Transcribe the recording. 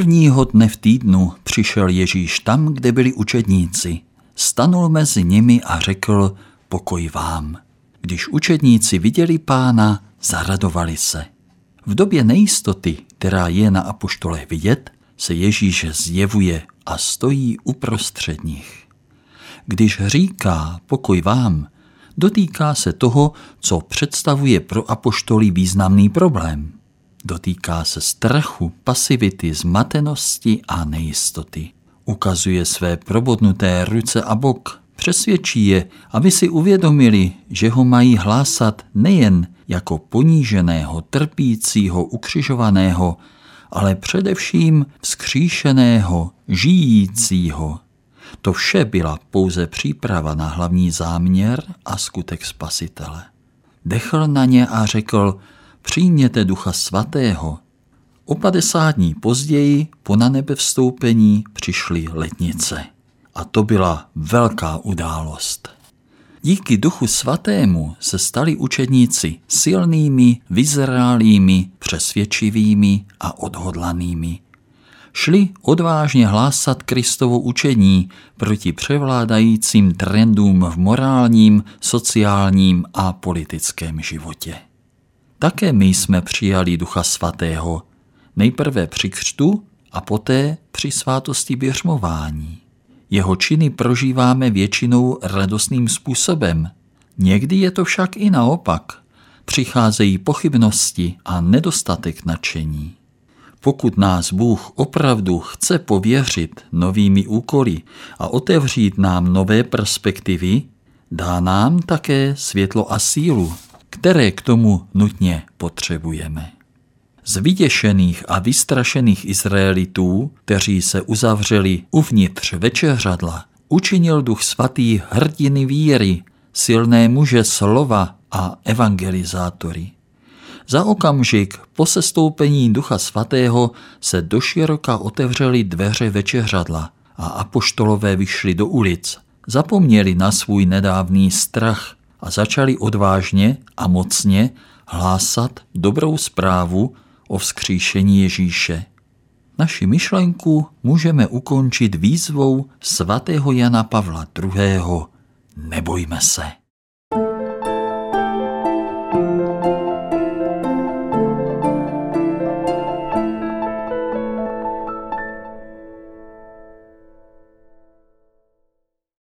Prvního dne v týdnu přišel Ježíš tam, kde byli učedníci. Stanul mezi nimi a řekl: pokoj vám. Když učedníci viděli Pána, zaradovali se. V době nejistoty, která je na apoštolech vidět, se Ježíš zjevuje a stojí uprostřed nich. Když říká pokoj vám, dotýká se toho, co představuje pro apoštoly významný problém. Dotýká se strachu, pasivity, zmatenosti a nejistoty. Ukazuje své probodnuté ruce a bok, přesvědčí je, aby si uvědomili, že ho mají hlásat nejen jako poníženého, trpícího, ukřižovaného, ale především vzkříšeného, žijícího. To vše byla pouze příprava na hlavní záměr a skutek Spasitele. Dechl na ně a řekl: přijměte Ducha Svatého. O 50 dní později po nanebevstoupení přišly letnice. A to byla velká událost. Díky Duchu Svatému se stali učedníci silnými, vyzrálými, přesvědčivými a odhodlanými. Šli odvážně hlásat Kristovo učení proti převládajícím trendům v morálním, sociálním a politickém životě. Také my jsme přijali Ducha Svatého, nejprve při křtu a poté při svátosti běžmování. Jeho činy prožíváme většinou radostným způsobem. Někdy je to však i naopak. Přicházejí pochybnosti a nedostatek nadšení. Pokud nás Bůh opravdu chce pověřit novými úkoly a otevřít nám nové perspektivy, dá nám také světlo a sílu, které k tomu nutně potřebujeme. Z vyděšených a vystrašených Izraelitů, kteří se uzavřeli uvnitř večeřadla, učinil Duch Svatý hrdiny víry, silné muže slova a evangelizátory. Za okamžik po sestoupení Ducha Svatého se doširoka otevřely dveře večeřadla a apoštolové vyšli do ulic, zapomněli na svůj nedávný strach a začali odvážně a mocně hlásat dobrou zprávu o vzkříšení Ježíše. Naši myšlenku můžeme ukončit výzvou svatého Jana Pavla II. Nebojme se.